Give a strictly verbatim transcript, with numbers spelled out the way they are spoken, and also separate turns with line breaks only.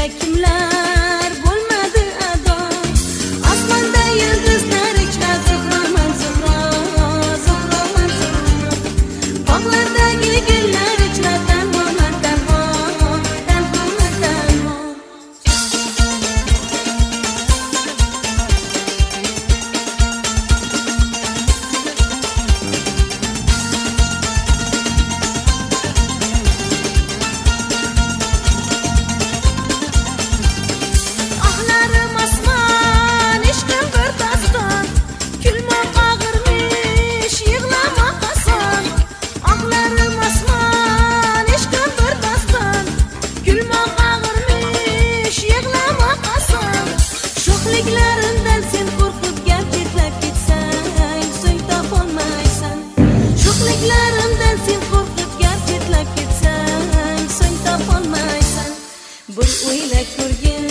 senga kimlar bo'lmadi ado. Osmonda yulduzlar ichra Zuhroman Zuhro, Zuhroman Zuhro. Bog'lardagi gullar ichra tanhoman tanho, tanhoman tanho. Ohlarim osmon, ishqim bir doston, kulmoq og'irmish, yig'lamoq oson. Ohlarim osmon, ishqim bir doston, kulmoq og'irmish, yig'lamoq oson. Sho'xliklarimdan sen qo'rqib gap chetlab ketsang, so'ng topolmaysan. Sho'xliklarimdan sen qo'rqib gap chetlab ketsang, so'ng topolmaysan. Bir o'ylab ko'rgin